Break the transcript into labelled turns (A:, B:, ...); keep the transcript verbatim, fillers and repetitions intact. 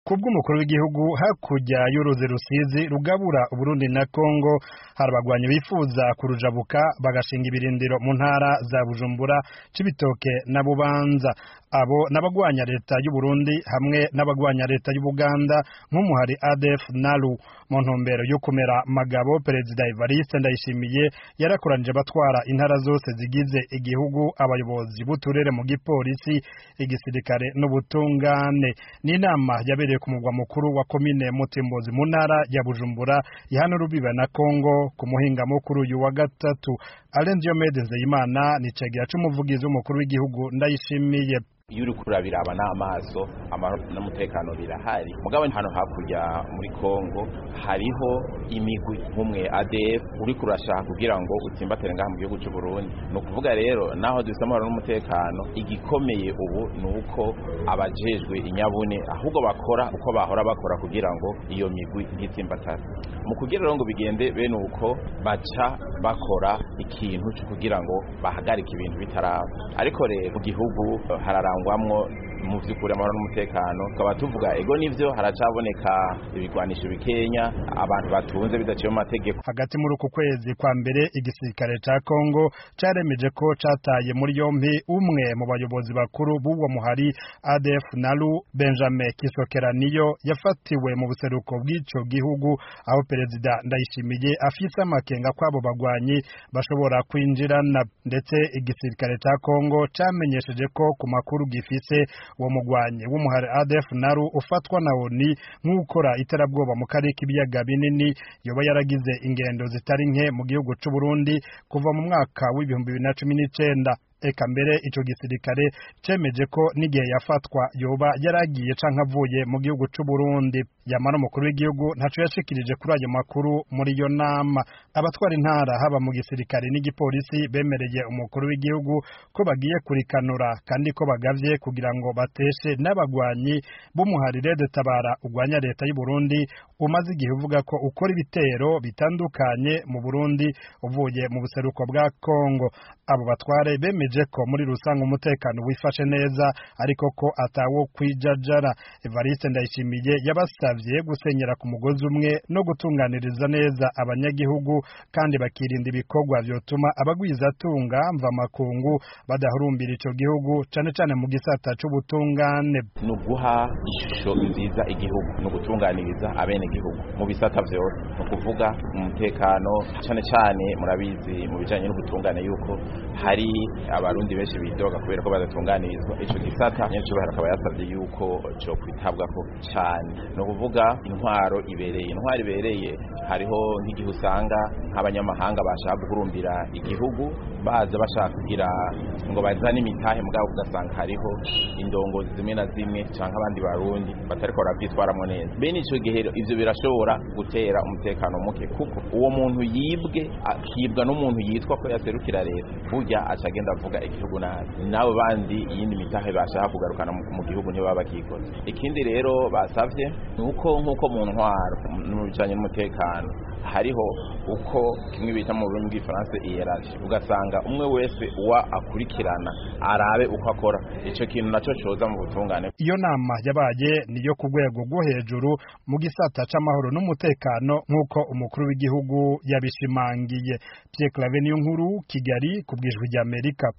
A: kubw'umukuru w'igihugu hakurya y'uruzi rusizi rugabura Uburundi na Kongo hari abagwanyi bifuza kurujabuka bagashinga ibirindiro mu ntara za Bujumbura, Cibitoke na Bubanza. Abo n'abagwanya leta y'u Burundi hamwe n'abagwanya leta y'u Buganda nk'umuhari A D F Nalu. Mu ntumbero yo kumera magabo, Perezida Evariste Ndayishimiye yarakoranije batwara intara zose zigize igihugu, abayobozi b'uturere mu gipolisi, igisirikare n'ubutungane. Ni inama yabereye ku mugwa mukuru wa komine Mutimbozi mu ntara ya Bujumbura ihana urubibe na Kongo ku muhinga mukuru uyu wa gatatu. Alain Diomede Nzeyimana ni cegera c'umuvugizi w'umukuru w'igihugu Ndayishimiye.
B: Iyo uri kurabiraba n'amaso amahoro n'umutekano birahari, mugabo hano hakurya muri Kongo hariho imigwi nk'umwe A D F uri kurashaka kugira ngo utsimbatire ngaha mu gihugu cy'u Burundi. No kuvuga rero naho dufite amahoro n'umutekano, igikomeye ubu nuko abajejwe inyabune ahubwo bakora uko bahora bakora kugira ngo iyo migwi ntitsimbatare. Mu kugira rero ngo bigende bene uko baca bakora ikintu cyo kugira ngo bahagarike ibintu bitaraba. Ariko rero mu gihugu hararangwamwo mu vy'ukuri amahoro n'umutekano, tukaba tuvuga ego nivyo haracaboneka ibigwanisho bikenya, abantu batunze bidaciye mu mategeko.
A: Hagati muri uku kwezi kwa mbere igisirikare ca Kongo caremeje ko cataye muri yompi umwe mu bayobozi bakuru b'uwo muhari A D F Nalu, Benjamin Kisokeraniyo, yafatiwe mu buseruko bw'ico gihugu, aho Perezida Ndayishimiye afise amakenga kw'abo bagwanyi bashobora kwinjirana. Ndetse igisirikare ca Kongo camenyesheje ko ku makuru gifise uwo mugwanyi w'umuhari A D F Nalu ufatwa na O N U nk'ukora iterabwoba mu karere k'ibiyaga binini, yoba yaragize ingendo zitari nke mu gihugu c'u Burundi kuva mu mwaka w'ibihumbi bibiri na cumi n'icenda. Eka mbere ico gisirikare cemeje ko n'igihe yafatwa yoba yaragiye canke avuye mu gihugu c'u Burundi. Yamara umukuru w'igihugu ntaco yashikirije kuri ayo makuru muri iyo nama. Abatwara intara haba mu gisirikare n'igipolisi bemereye umukuru w'igihugu ko bagiye kurikanura kandi ko bagavye kugira ngo bateshe n'abagwanyi b'umuharire de Tabara ugwanya leta y'u Burundi umaze igihe uvuga ko ukora ibitero bitandukanye mu Burundi uvuye mu buseruko bwa Kongo. Abo batware bemeje ko muri rusange umutekano wifashe neza, ariko ko atawo kwijajara. Evariste Ndayishimiye yabasavye gusenyera ku mugozi umwe no gutunganiriza neza abanyagihugu, kandi bakirinda ibikorwa vyotuma abagwizatunga mva makungu badahurumbira ico gihugu, cane cane mu gisata c'ubutungane.
B: No guha ishusho nziza igihugu no gutunganiriza abene gihugu mu bisata vyose, no kuvuga umutekano cane cane murabizi mu bijanye n'ubutungane yuko hari abarundi benshi bidoga kubera ko badatunganirizwa ico gisata. Nyenshi bahara akaba yasavye yuko cyo kwitabwako cyane, no kuvuga intwaro ibereye. Intwaro ibereye hariho nk'igihe usanga nk'abanyamahanga bashaka guhurumbira igihugu baza bashaka kugira ngo bazane imitahe, mugabo ugasanga hariho indongozi zimwe na zimwe canke abandi barundi batariko baravyitwaramo neza. Bene ico gihe ivyo birashobora gutera umutekano muke, kuko uwo muntu yibwe akibwa n'umuntu yitwa ko yaserukira leta, burya acagenda avuga igihugu nabi, nabo bandi iyindi mitahe bashaka kugarukana mu gihugu nibo baba bakikoze. Ikindi rero basavye nuko nkuko mu ntwaro mu bijanye n'umutekano hariho uko kimwe bita mu rurimi rw'ifaransa hierarchie, ugasanga umwe wese uwa akurikirana arabe uko akora. Ico kintu naco coza mu butungane.
A: Iyo nama yabaye niyo ku rwego rwo hejuru mu gisata c'amahoro n'umutekano nk'uko umukuru w'igihugu yabishimangiye. Pierre Claver Niyonkuru, Kigali, ku bw'ijwi ry'Amerika.